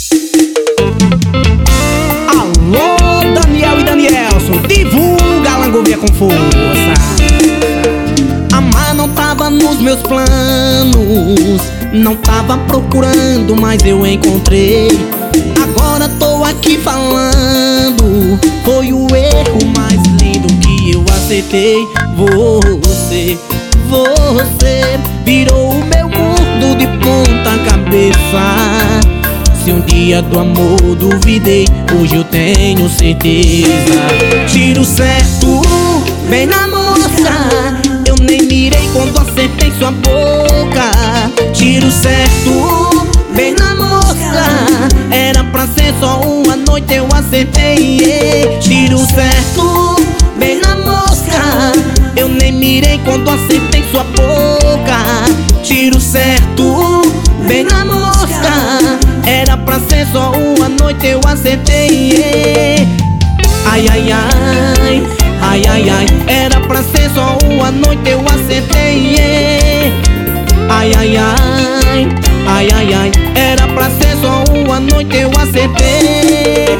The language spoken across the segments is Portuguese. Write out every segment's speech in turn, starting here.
Alô, Daniel e Danielson, divulga Langovia com força. Amar não tava nos meus planos, não tava procurando, mas eu encontrei. Agora tô aqui falando, foi o erro mais lindo que eu acertei. Você virou o meu mundo de ponta cabeça. Se um dia do amor duvidei, hoje eu tenho certeza. Tiro certo, bem na mosca, eu nem mirei quando acertei sua boca. Tiro certo, bem na mosca, era pra ser só uma noite, eu acertei. Tiro certo, bem na mosca, eu nem mirei quando acertei sua boca. Tiro certo, bem na mosca, era pra ser só uma noite, eu acertei. Ai, ai, ai, ai, ai, ai, era pra ser só uma noite, eu acertei. Ai, ai, ai, ai, ai, ai, era pra ser só uma noite, eu acertei.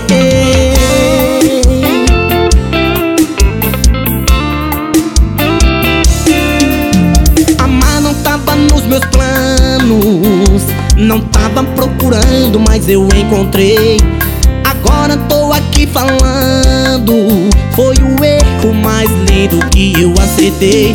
Amar não tava nos meus planos, não tava procurando, mas eu encontrei. Agora tô aqui falando, foi o erro mais lindo que eu acertei.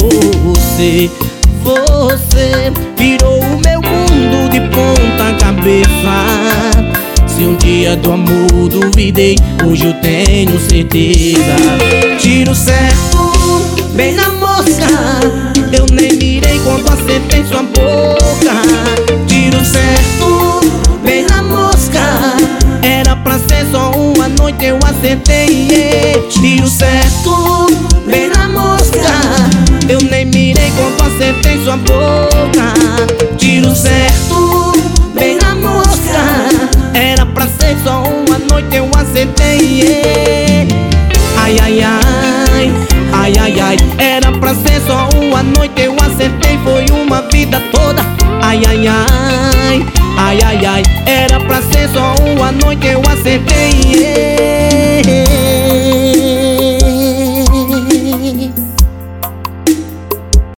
Você virou o meu mundo de ponta cabeça. Se um dia do amor duvidei, hoje eu tenho certeza. Tiro certo, bem na mosca, eu nem mirei quando acertei sua boca. Tiro certo, bem na mosca, era pra ser só uma noite, eu acertei. Tiro certo, bem na mosca, eu nem mirei quando acertei sua boca. Tiro certo, bem na mosca, era pra ser só uma noite, eu acertei. Ai, ai, ai, ai, ai, ai, era pra ser só uma noite, eu acertei, foi uma vida toda. Ai, ai, ai, ai, ai, ai, era pra ser só uma noite, eu acertei.